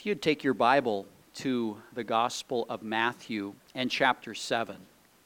If you'd take your Bible to the Gospel of Matthew and chapter 7.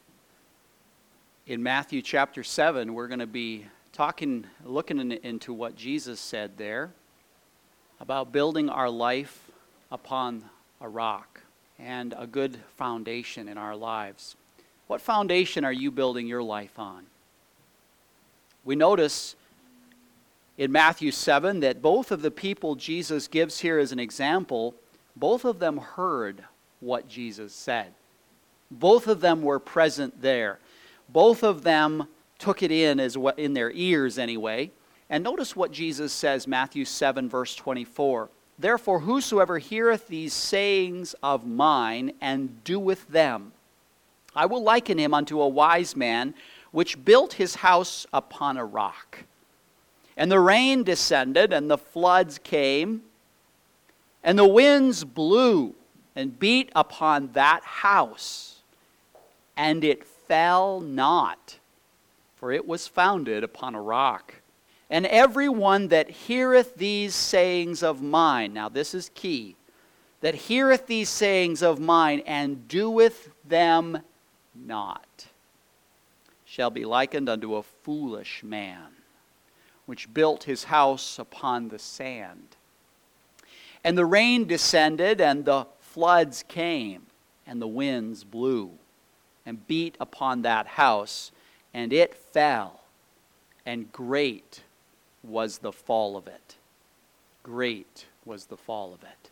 In Matthew chapter 7, we're going to be looking into what Jesus said there about building our life upon a rock and a good foundation in our lives. What foundation are you building your life on? We notice in Matthew 7 that both of the people Jesus gives here as an example, both of them heard what Jesus said. Both of them were present there. Both of them took it in their ears anyway. And notice what Jesus says, Matthew 7 verse 24. Therefore whosoever heareth these sayings of mine and doeth them, I will liken him unto a wise man which built his house upon a rock. And the rain descended, and the floods came, and the winds blew and beat upon that house, and it fell not, for it was founded upon a rock. And every one that heareth these sayings of mine, now this is key, that heareth these sayings of mine and doeth them not, shall be likened unto a foolish man, which built his house upon the sand. And the rain descended, and the floods came, and the winds blew, and beat upon that house, and it fell, and great was the fall of it. Great was the fall of it.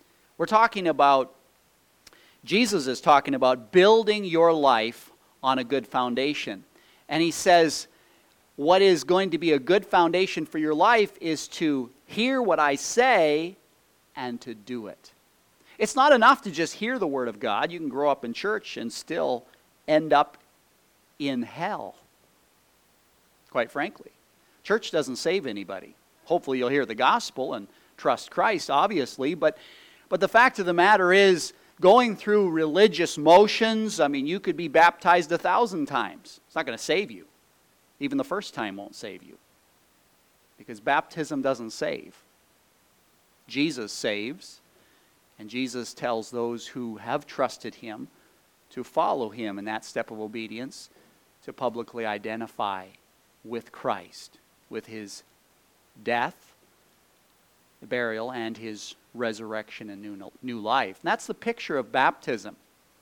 Jesus is talking about building your life on a good foundation. And he says, what is going to be a good foundation for your life is to hear what I say and to do it. It's not enough to just hear the Word of God. You can grow up in church and still end up in hell, quite frankly. Church doesn't save anybody. Hopefully you'll hear the gospel and trust Christ, obviously, but the fact of the matter is, going through religious motions, you could be baptized 1,000 times. It's not going to save you. Even the first time won't save you. Because baptism doesn't save. Jesus saves. And Jesus tells those who have trusted Him to follow Him in that step of obedience, to publicly identify with Christ, with His death, burial, and His resurrection and new life. And that's the picture of baptism.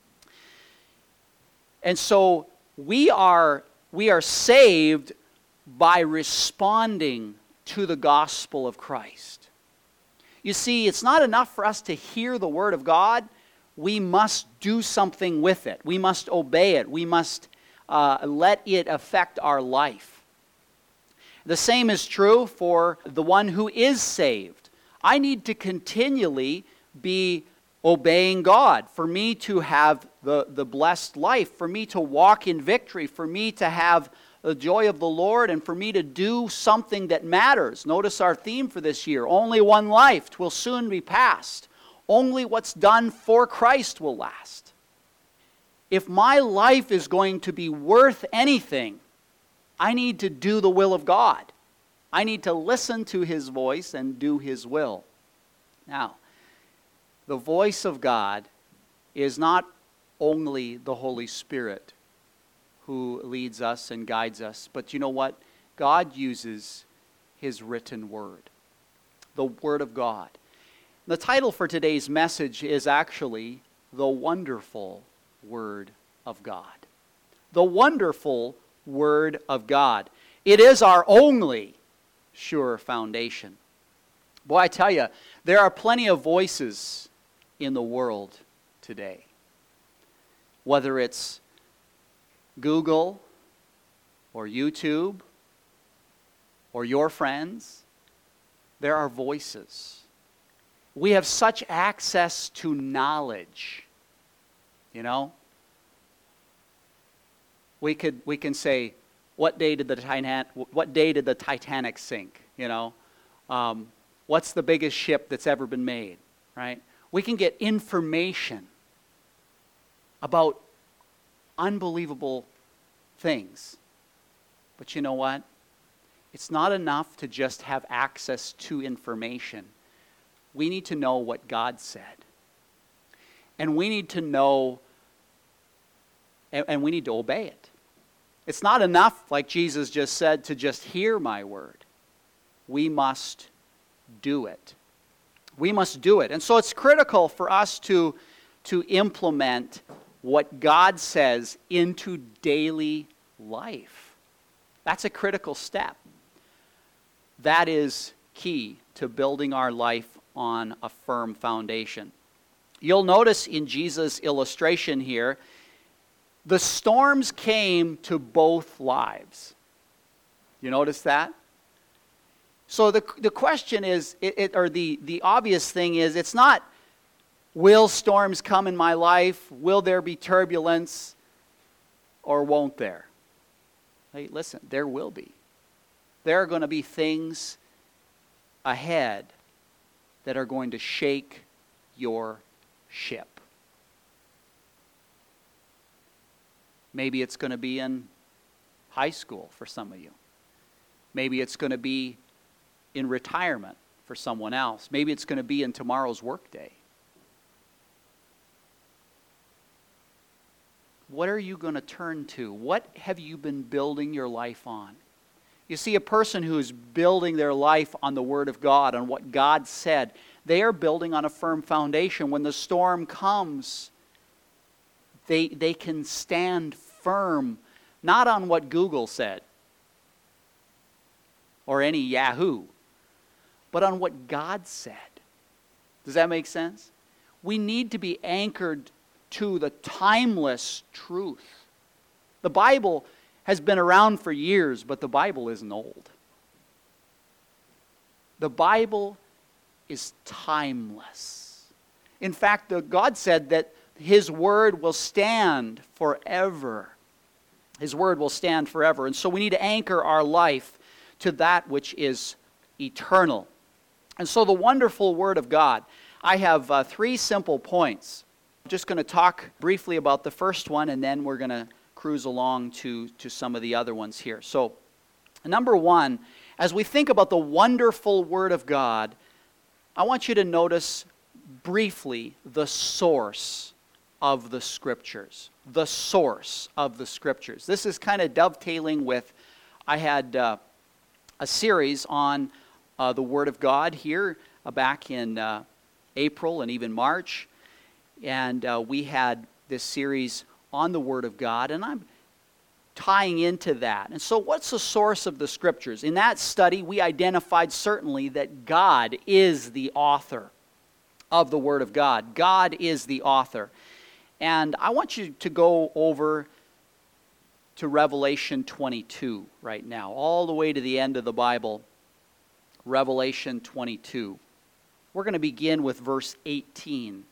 And so we are saved by responding to the gospel of Christ. You see, it's not enough for us to hear the Word of God. We must do something with it. We must obey it. We must let it affect our life. The same is true for the one who is saved. I need to continually be obeying God, for me to have the blessed life, for me to walk in victory, for me to have the joy of the Lord, and for me to do something that matters. Notice our theme for this year, only one life, 'twill soon be past. Only what's done for Christ will last. If my life is going to be worth anything, I need to do the will of God. I need to listen to His voice and do His will. Now, the voice of God is not only the Holy Spirit who leads us and guides us, but you know what? God uses His written Word, the Word of God. The title for today's message is actually The Wonderful Word of God. The Wonderful Word of God. It is our only sure foundation. Boy, I tell you, there are plenty of voices in the world today. Whether it's Google or YouTube or your friends, there are voices. We have such access to knowledge. You know? We can say, what day did the Titanic sink? You know? What's the biggest ship that's ever been made? Right? We can get information about unbelievable things. But you know what? It's not enough to just have access to information. we need to know what God said. And we need to know, and we need to obey it. It's not enough, like Jesus just said, to just hear my word. We must do it. We must do it. And so it's critical for us to implement what God says into daily life. That's a critical step. That is key to building our life on a firm foundation. You'll notice in Jesus' illustration here, the storms came to both lives. You notice that? So the question is, the obvious thing is, it's not, will storms come in my life? Will there be turbulence? Or won't there? Hey, listen, there will be. There are going to be things ahead that are going to shake your ship. Maybe it's going to be in high school for some of you. Maybe it's going to be in retirement for someone else. Maybe it's going to be in tomorrow's workday. What are you going to turn to? What have you been building your life on? You see, a person who's building their life on the Word of God, on what God said, they are building on a firm foundation. When the storm comes, they can stand firm, not on what Google said or any Yahoo, but on what God said. Does that make sense? We need to be anchored to the timeless truth. The Bible has been around for years, but the Bible isn't old. The Bible is timeless. In fact, God said that His Word will stand forever. His Word will stand forever. And so we need to anchor our life to that which is eternal. And so the wonderful Word of God. I have 3 simple points. I'm just going to talk briefly about the first one, and then we're going to cruise along to some of the other ones here. So, number 1, as we think about the wonderful Word of God, I want you to notice briefly the source of the Scriptures. The source of the Scriptures. This is kind of dovetailing with, I had a series on the Word of God here back in April and even March. And we had this series on the Word of God, and I'm tying into that. And so what's the source of the Scriptures? In that study, we identified certainly that God is the author of the Word of God. God is the author. And I want you to go over to Revelation 22 right now, all the way to the end of the Bible. Revelation 22. We're going to begin with verse 18.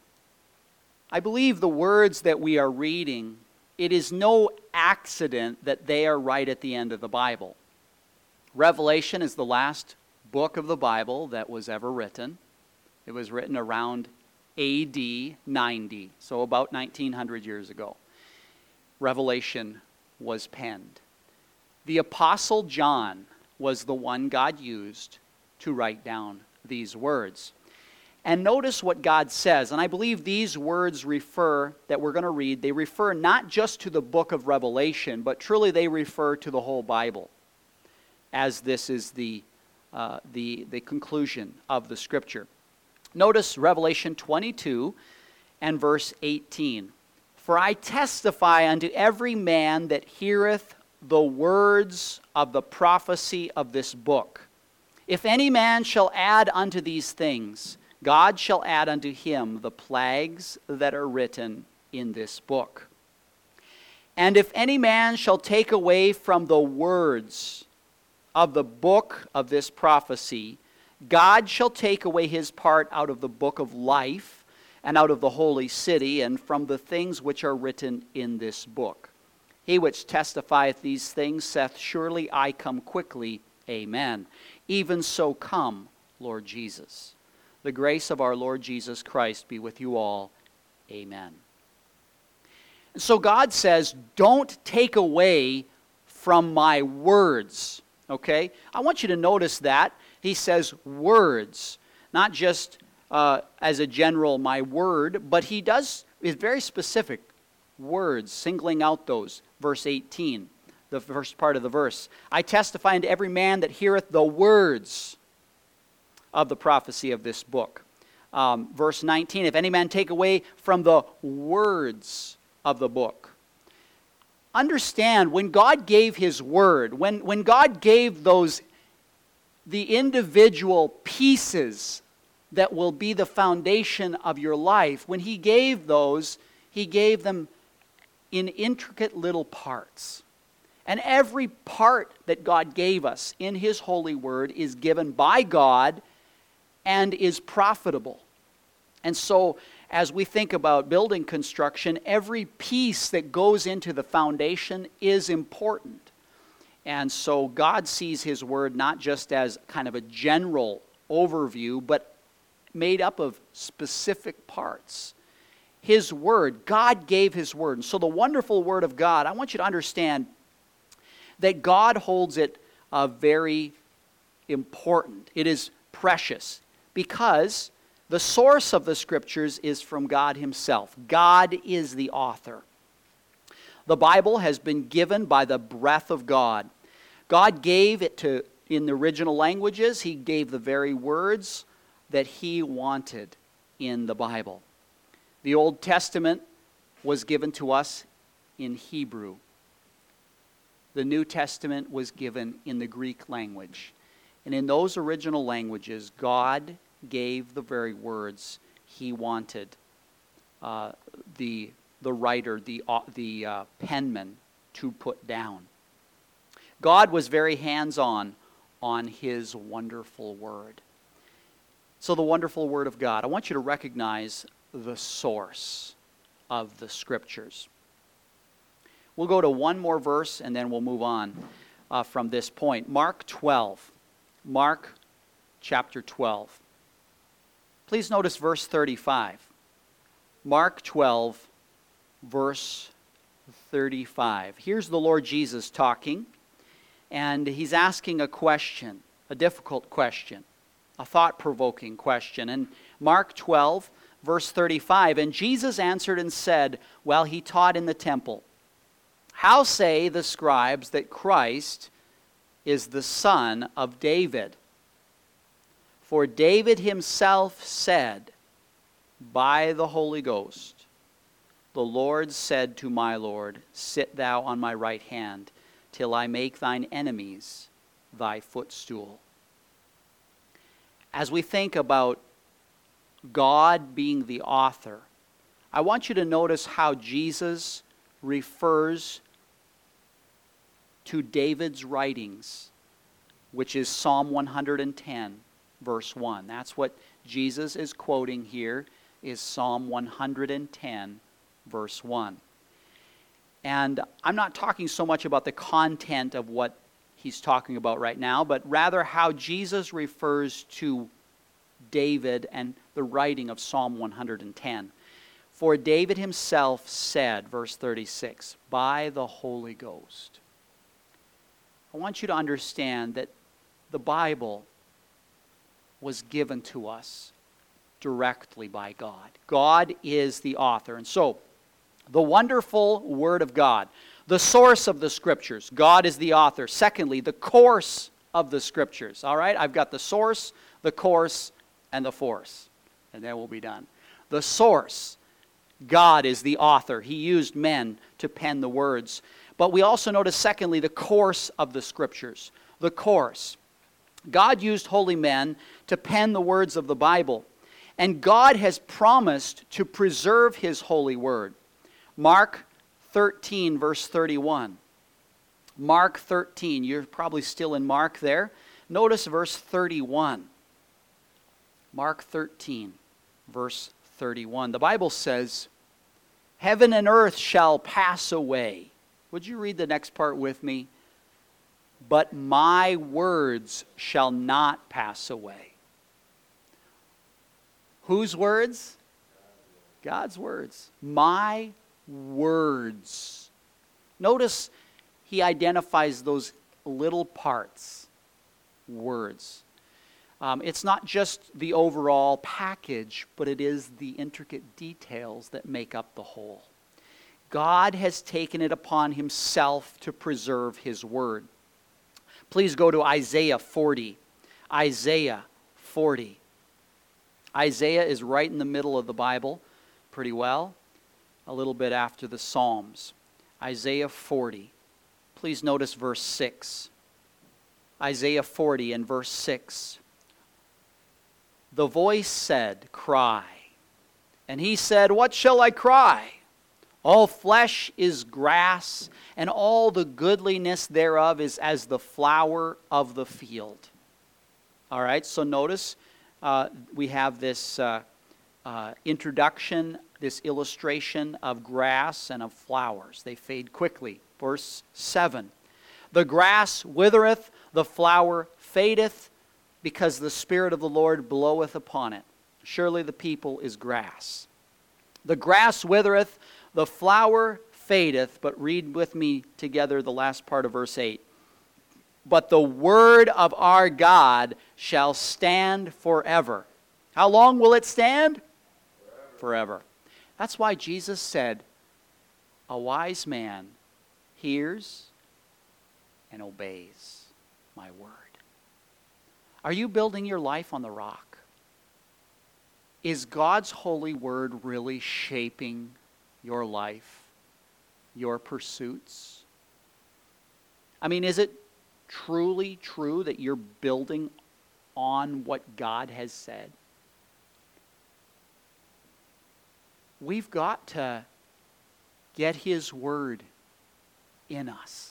I believe the words that we are reading, it is no accident that they are right at the end of the Bible. Revelation is the last book of the Bible that was ever written. It was written around AD 90, so about 1900 years ago. Revelation was penned. The Apostle John was the one God used to write down these words. And notice what God says, and I believe these words that we're going to read, they refer not just to the book of Revelation, but truly they refer to the whole Bible, as this is the conclusion of the Scripture. Notice Revelation 22 and verse 18. For I testify unto every man that heareth the words of the prophecy of this book. If any man shall add unto these things, God shall add unto him the plagues that are written in this book. And if any man shall take away from the words of the book of this prophecy, God shall take away his part out of the book of life, and out of the holy city, and from the things which are written in this book. He which testifieth these things saith, Surely I come quickly. Amen. Even so come, Lord Jesus. The grace of our Lord Jesus Christ be with you all. Amen. And so God says, don't take away from my words. Okay? I want you to notice that. He says words, not just as a general, my word, but he is very specific. Words, singling out those. Verse 18, the first part of the verse. I testify unto every man that heareth the words of the prophecy of this book. Verse 19, if any man take away from the words of the book. Understand, when God gave his word, when God gave the individual pieces that will be the foundation of your life, when he gave those, he gave them in intricate little parts. And every part that God gave us in his holy word is given by God and is profitable. And so, as we think about building construction, every piece that goes into the foundation is important. And so God sees his word not just as kind of a general overview, but made up of specific parts. His word, God gave his word. And so the wonderful word of God, I want you to understand that God holds it very important. It is precious because the source of the scriptures is from God himself. God is the author. The Bible has been given by the breath of God. God gave it in the original languages. He gave the very words that he wanted in the Bible. The Old Testament was given to us in Hebrew. The New Testament was given in the Greek language. And in those original languages, God gave the very words he wanted the writer, the penman to put down. God was very hands-on on his wonderful word. So the wonderful word of God, I want you to recognize the source of the scriptures. We'll go to one more verse and then we'll move on from this point. Mark 12. Mark chapter 12. Please notice verse 35. Mark 12, verse 35. Here's the Lord Jesus talking, and he's asking a question, a difficult question, a thought-provoking question. And Mark 12, verse 35, and Jesus answered and said, while he taught in the temple, how say the scribes that Christ is the son of David? For David himself said, by the Holy Ghost, the Lord said to my Lord, sit thou on my right hand, till I make thine enemies thy footstool. As we think about God being the author, I want you to notice how Jesus refers to David's writings, which is Psalm 110, verse 1. That's what Jesus is quoting here, is Psalm 110, verse 1. And I'm not talking so much about the content of what he's talking about right now, but rather how Jesus refers to David and the writing of Psalm 110. For David himself said, verse 36, by the Holy Ghost. I want you to understand that the Bible was given to us directly by God. God is the author. And so, the wonderful Word of God, the source of the Scriptures, God is the author. Secondly, the course of the Scriptures. All right, I've got the source, the course, and the force. And then we'll be done. The source, God is the author. He used men to pen the words. But we also notice, secondly, the course of the Scriptures. The course. God used holy men to pen the words of the Bible. And God has promised to preserve His holy word. Mark 13, verse 31. Mark 13. You're probably still in Mark there. Notice verse 31. Mark 13, verse 31. The Bible says, heaven and earth shall pass away. Would you read the next part with me? But my words shall not pass away. Whose words? God's words. My words. Notice he identifies those little parts. Words. It's not just the overall package, but it is the intricate details that make up the whole. God has taken it upon himself to preserve his word. Please go to Isaiah 40. Isaiah 40. Isaiah is right in the middle of the Bible, pretty well, a little bit after the Psalms. Isaiah 40. Please notice verse 6. Isaiah 40 and verse 6. The voice said, "Cry." And he said, "What shall I cry? All flesh is grass, and all the goodliness thereof is as the flower of the field." All right, so notice we have this introduction, this illustration of grass and of flowers. They fade quickly. Verse 7. The grass withereth, the flower fadeth, because the Spirit of the Lord bloweth upon it. Surely the people is grass. The grass withereth, the flower fadeth, but read with me together the last part of verse 8. But the word of our God shall stand forever. How long will it stand? Forever. That's why Jesus said, a wise man hears and obeys my word. Are you building your life on the rock? Is God's holy word really shaping your life, your pursuits? I mean, is it truly true that you're building on what God has said? We've got to get his word in us.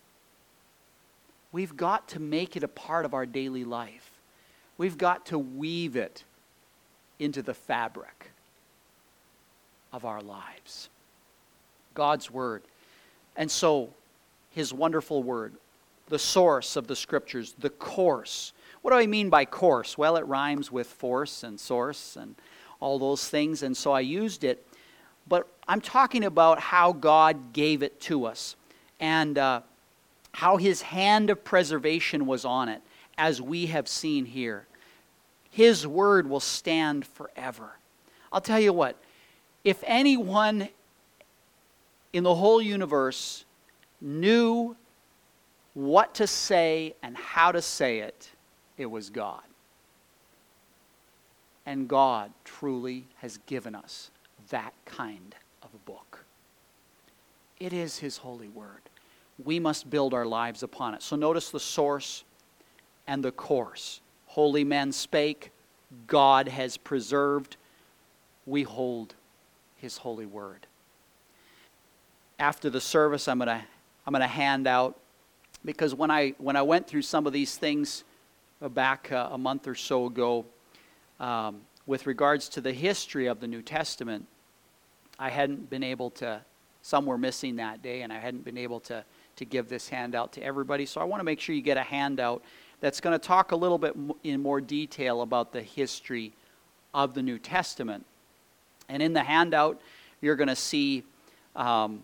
We've got to make it a part of our daily life. We've got to weave it into the fabric of our lives. God's word. And so, his wonderful word, the source of the scriptures, the course. What do I mean by course? Well, it rhymes with force and source and all those things, and so I used it. But I'm talking about how God gave it to us, and how his hand of preservation was on it, as we have seen here. His word will stand forever. I'll tell you what, if anyone in the whole universe knew what to say and how to say it, it was God. And God truly has given us that kind of a book. It is his holy word. We must build our lives upon it. So notice the source and the course. Holy men spake, God has preserved. We hold his holy word. After the service, I'm going to hand out, because when I went through some of these things back a month or so ago, with regards to the history of the New Testament, I hadn't been able to, some were missing that day, and I hadn't been able to give this handout to everybody. So I want to make sure you get a handout that's going to talk a little bit in more detail about the history of the New Testament. And in the handout, you're going to see, I'll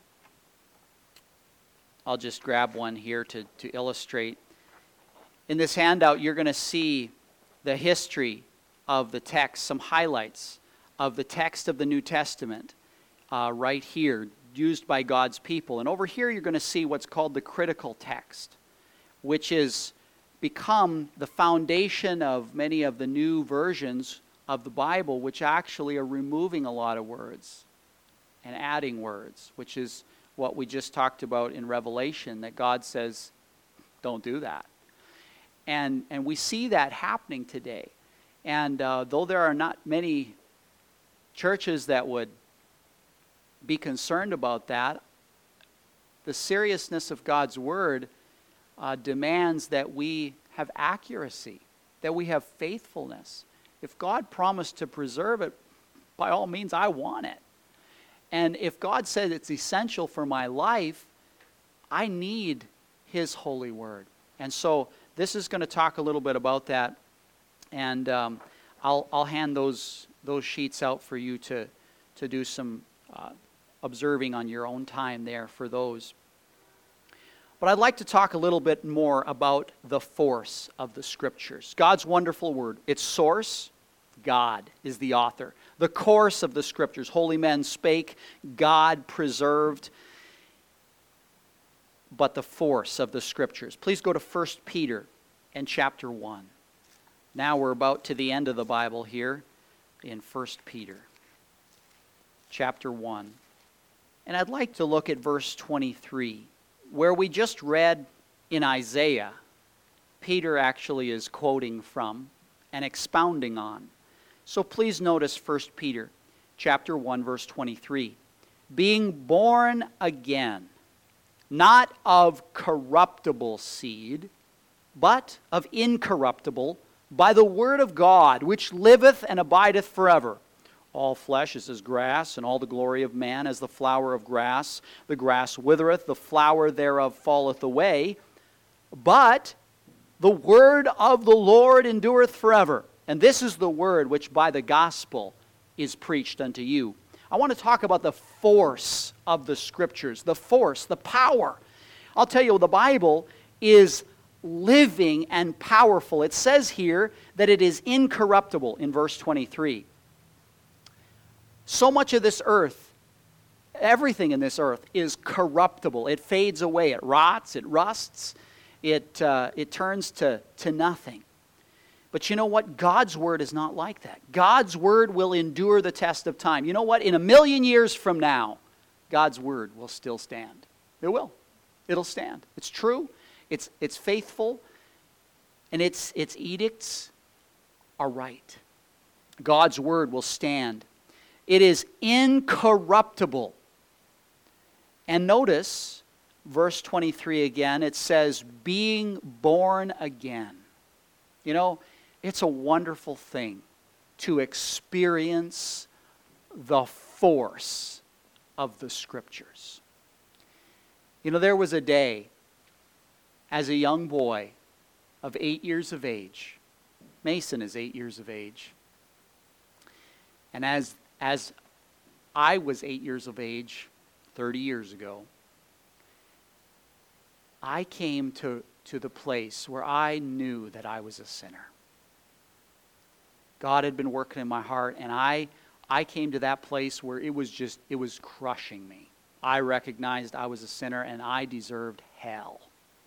just grab one here to illustrate. In this handout, you're going to see the history of the text, some highlights of the text of the New Testament right here, used by God's people. And over here you're going to see what's called the critical text, which is become the foundation of many of the new versions of the Bible, which actually are removing a lot of words and adding words, which is what we just talked about in Revelation, that God says, don't do that. And we see that happening today. And though there are not many churches that would be concerned about that, the seriousness of God's word demands that we have accuracy, that we have faithfulness. If God promised to preserve it, by all means, I want it. And if God said it's essential for my life, I need his holy word. And so this is going to talk a little bit about that. And I'll hand those sheets out for you to do some observing on your own time there for those. But I'd like to talk a little bit more about the force of the Scriptures. God's wonderful Word. Its source, God is the author. The course of the Scriptures. Holy men spake, God preserved. But the force of the Scriptures. Please go to 1 Peter and chapter 1. Now we're about to the end of the Bible here in 1 Peter chapter 1. And I'd like to look at verse 23, where we just read in Isaiah, Peter actually is quoting from and expounding on. So please notice 1 Peter chapter 1, verse 23. Being born again, not of corruptible seed, but of incorruptible, by the word of God, which liveth and abideth forever. All flesh is as grass, and all the glory of man as the flower of grass. The grass withereth, the flower thereof falleth away. But the word of the Lord endureth forever. And this is the word which by the gospel is preached unto you. I want to talk about the force of the Scriptures. The force, the power. I'll tell you, the Bible is living and powerful. It says here that it is incorruptible in verse 23. So much of this earth, everything in this earth is corruptible. It fades away. It rots. It rusts. It turns to nothing. But you know what? God's Word is not like that. God's Word will endure the test of time. You know what? In 1,000,000 years from now, God's Word will still stand. It will. It'll stand. It's true. It's faithful. And its edicts are right. God's Word will stand. It is incorruptible. And notice, verse 23 again, it says, being born again. You know, it's a wonderful thing to experience the force of the Scriptures. You know, there was a day as a young boy of 8 years of age. Mason is 8 years of age. And as I was 8 years of age 30 years ago, I came to the place where I knew that I was a sinner. God had been working in my heart, and I came to that place where it was crushing me. I recognized I was a sinner and I deserved hell.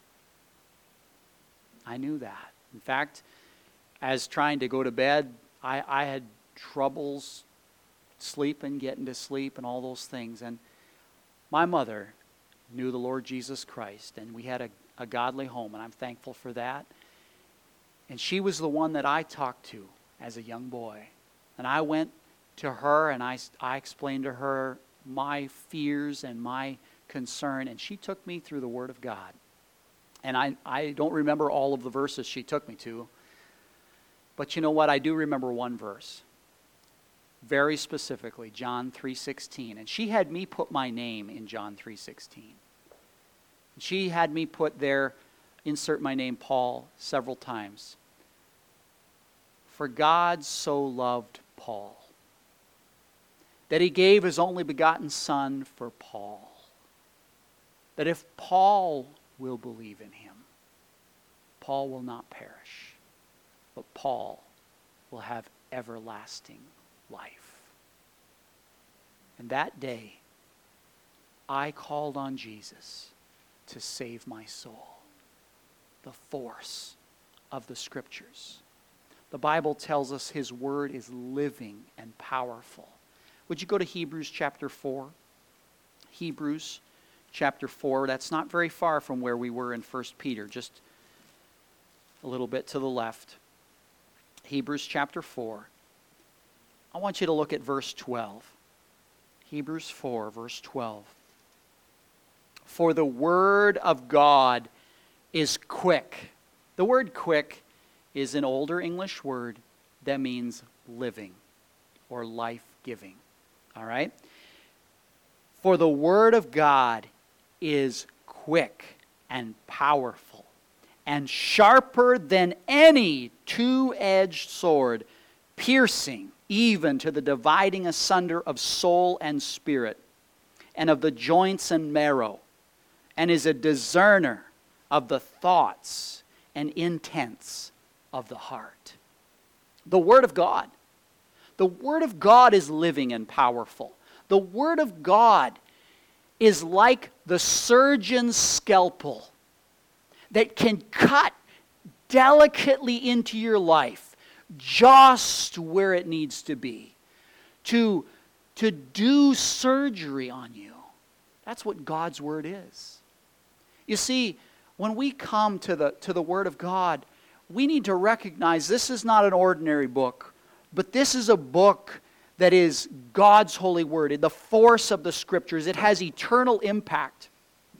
I knew that. In fact, as trying to go to bed, I had troubles sleeping, getting to sleep, and all those things. And my mother knew the Lord Jesus Christ, and we had a godly home, and I'm thankful for that. And she was the one that I talked to as a young boy. And I went to her, and I explained to her my fears and my concern, and she took me through the Word of God. And I don't remember all of the verses she took me to, but you know what? I do remember one verse. Very specifically, John 3:16. And she had me put my name in John 3:16. She had me put there, insert my name, Paul, several times. For God so loved Paul, that he gave his only begotten Son for Paul. That if Paul will believe in him, Paul will not perish, but Paul will have everlasting life. And that day, I called on Jesus to save my soul. The force of the Scriptures. The Bible tells us His Word is living and powerful. Would you go to Hebrews chapter 4? Hebrews chapter 4. That's not very far from where we were in 1 Peter, just a little bit to the left. Hebrews chapter 4. I want you to look at verse 12. Hebrews 4, verse 12. For the word of God is quick. The word quick is an older English word that means living or life-giving. All right? For the word of God is quick and powerful and sharper than any two-edged sword, piercing even to the dividing asunder of soul and spirit, and of the joints and marrow, and is a discerner of the thoughts and intents of the heart. The Word of God. The Word of God is living and powerful. The Word of God is like the surgeon's scalpel that can cut delicately into your life just where it needs to be to do surgery on you. That's what God's Word is. You see, when we come to the Word of God, we need to recognize this is not an ordinary book, but this is a book that is God's holy Word, the force of the Scriptures. It has eternal impact.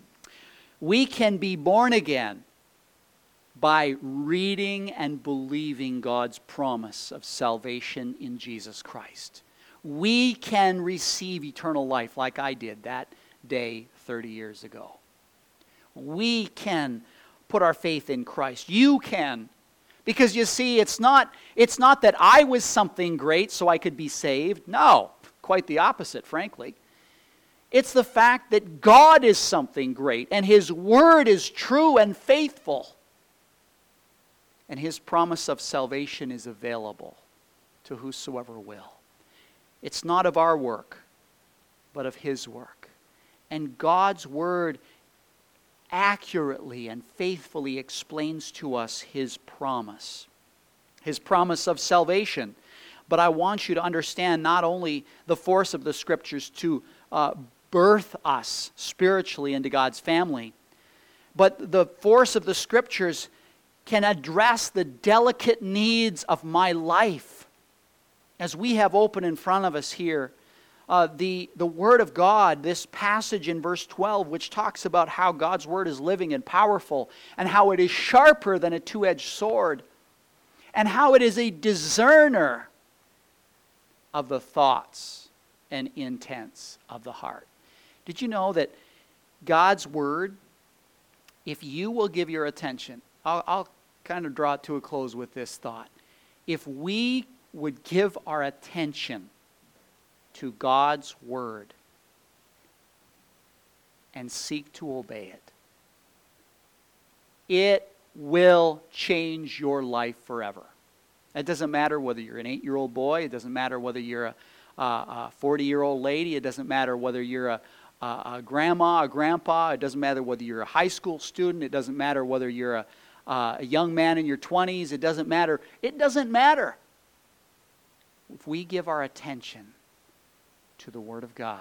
We can be born again by reading and believing God's promise of salvation in Jesus Christ. We can receive eternal life like I did that day 30 years ago. We can put our faith in Christ. You can. Because you see, it's not that I was something great so I could be saved. No, quite the opposite, frankly. It's the fact that God is something great and His Word is true and faithful. And His promise of salvation is available to whosoever will. It's not of our work, but of His work. And God's Word accurately and faithfully explains to us His promise of salvation. But I want you to understand not only the force of the Scriptures to birth us spiritually into God's family, but the force of the Scriptures can address the delicate needs of my life. As we have open in front of us here, the Word of God, this passage in verse 12, which talks about how God's Word is living and powerful, and how it is sharper than a two-edged sword, and how it is a discerner of the thoughts and intents of the heart. Did you know that God's Word, if you will give your attention, I'll kind of draw it to a close with this thought. If we would give our attention to God's Word and seek to obey it, it will change your life forever. It doesn't matter whether you're an 8-year-old boy. It doesn't matter whether you're a 40-year-old lady. It doesn't matter whether you're a grandma, a grandpa. It doesn't matter whether you're a high school student. It doesn't matter whether you're a young man in your 20s. It doesn't matter. It doesn't matter. If we give our attention to the Word of God,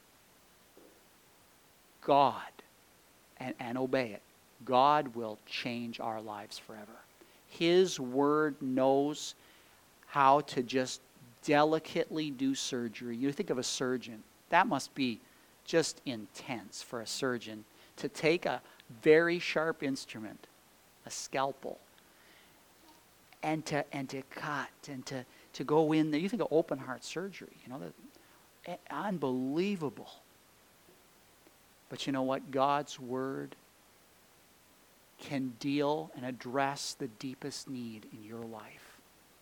and obey it, God will change our lives forever. His Word knows how to just delicately do surgery. You think of a surgeon. That must be just intense for a surgeon to take a very sharp instrument, a scalpel, and to cut and to go in there. You think of open heart surgery, unbelievable. But you know what? God's Word can deal and address the deepest need in your life.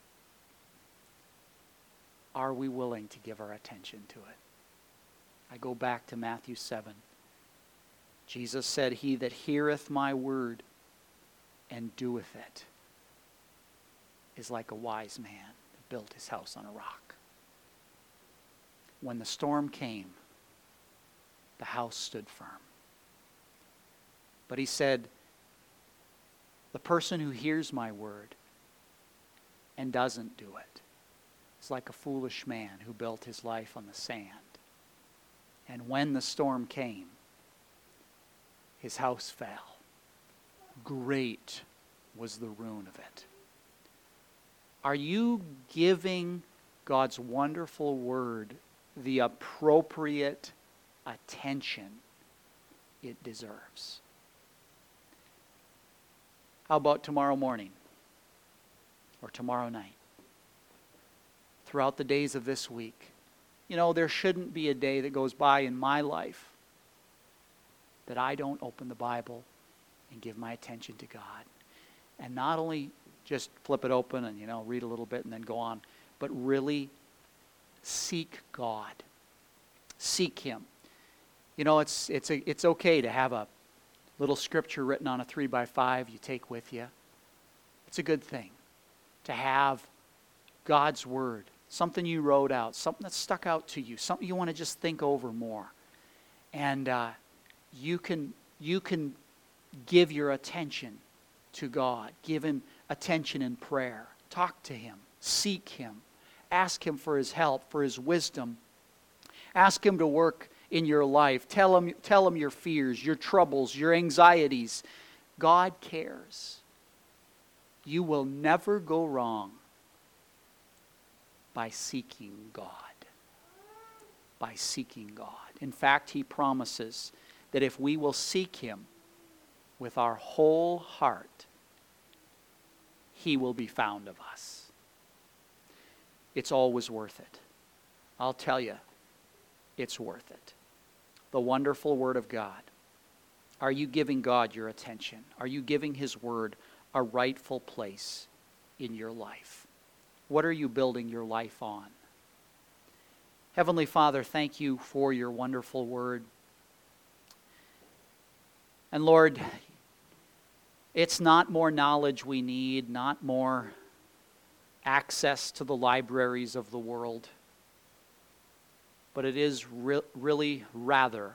Are we willing to give our attention to it? I go back to Matthew 7. Jesus said, "He that heareth my word and doeth it is like a wise man that built his house on a rock. When the storm came, the house stood firm." But he said, the person who hears my word and doesn't do it is like a foolish man who built his life on the sand. And when the storm came, his house fell. Great was the ruin of it. Are you giving God's wonderful word the appropriate attention it deserves? How about tomorrow morning or tomorrow night? Throughout the days of this week, there shouldn't be a day that goes by in my life that I don't open the Bible and give my attention to God. And not only just flip it open and, read a little bit and then go on, but really seek God. Seek Him. It's okay to have a little scripture written on a 3x5 you take with you. It's a good thing to have God's Word, something you wrote out, something that stuck out to you, something you want to just think over more. And you can give your attention to God. Give Him attention in prayer. Talk to Him. Seek Him. Ask Him for His help, for His wisdom. Ask Him to work in your life. Tell Him your fears, your troubles, your anxieties. God cares. You will never go wrong by seeking God. By seeking God. In fact, He promises that if we will seek Him with our whole heart, He will be found of us. It's always worth it. I'll tell you, it's worth it. The wonderful Word of God. Are you giving God your attention? Are you giving His Word a rightful place in your life? What are you building your life on? Heavenly Father, thank you for your wonderful Word. And Lord, it's not more knowledge we need, not more access to the libraries of the world, but it is really rather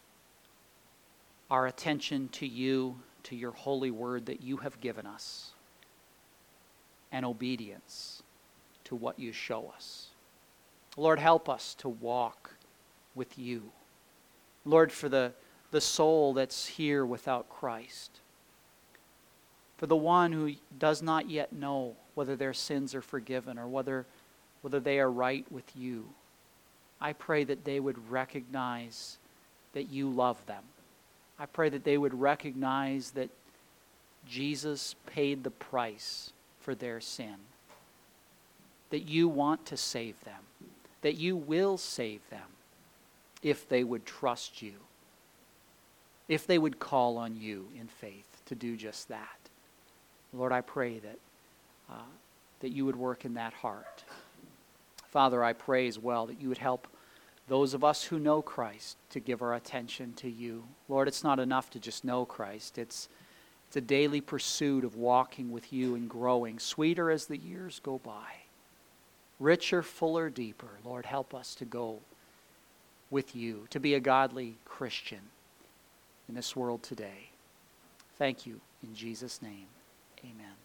our attention to you, to your holy word that you have given us, and obedience to what you show us. Lord, help us to walk with you. Lord, for the soul that's here without Christ, for the one who does not yet know whether their sins are forgiven or whether they are right with you, I pray that they would recognize that you love them. I pray that they would recognize that Jesus paid the price for their sin, that you want to save them, that you will save them if they would trust you, if they would call on you in faith to do just that. Lord, I pray that you would work in that heart. Father, I pray as well that you would help those of us who know Christ to give our attention to you. Lord, it's not enough to just know Christ. It's a daily pursuit of walking with you and growing, sweeter as the years go by. Richer, fuller, deeper. Lord, help us to go with you, to be a godly Christian in this world today. Thank you in Jesus' name. Amen.